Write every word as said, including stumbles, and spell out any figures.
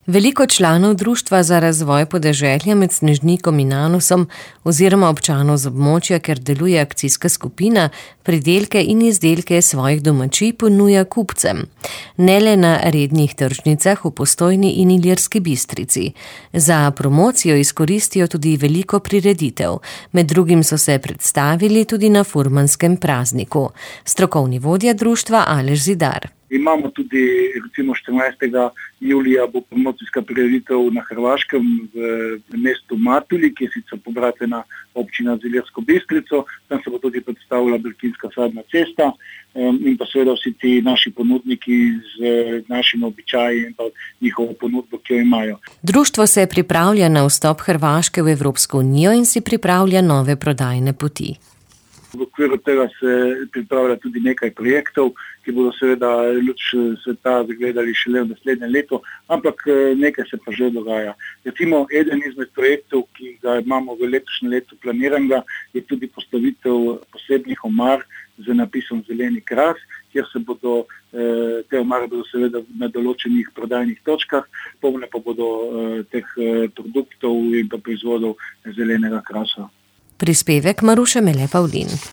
Veliko članov Društva za razvoj podeželja med Snežnikom in Anusom oziroma občanov z območja, ker deluje akcijska skupina, pridelke in izdelke svojih domačij ponuja kupcem. Ne le na rednih tržnicah v Postojni in Ilirski Bistrici. Za promocijo izkoristijo tudi veliko prireditev. Med drugim so se predstavili tudi na furmanskem prazniku. Strokovni vodja društva Aleš Zidar. Imamo tudi, recimo štirinajstega julija bo promocijska prireditev na Hrvaškem v mestu Matulji, ki je sicer pobratena občina z Ilirsko Bistrico. Tam se bo tudi predstavila Beltinska sadna cesta in pa seveda vsi ti naši ponudniki z našimi običaji in pa njihovo ponudbo, ki jo imajo. Društvo se pripravlja na vstop Hrvaške v Evropsko unijo in si pripravlja nove prodajne poti. V okviru tega se pripravlja tudi nekaj projektov, ki bodo seveda luč sveta zagledali šele v naslednjem letu, ampak nekaj se pa že dogaja. Recimo, eden izmed projektov, ki ga imamo v letošnjem letu planiranega, je tudi postavitev posebnih omar z napisom Zeleni kras, kjer se bodo, te omare bodo seveda na določenih prodajnih točkah, polne pa bodo teh produktov in pa proizvodov zelenega krasa. Prispevek Maruše Mele Pavlin.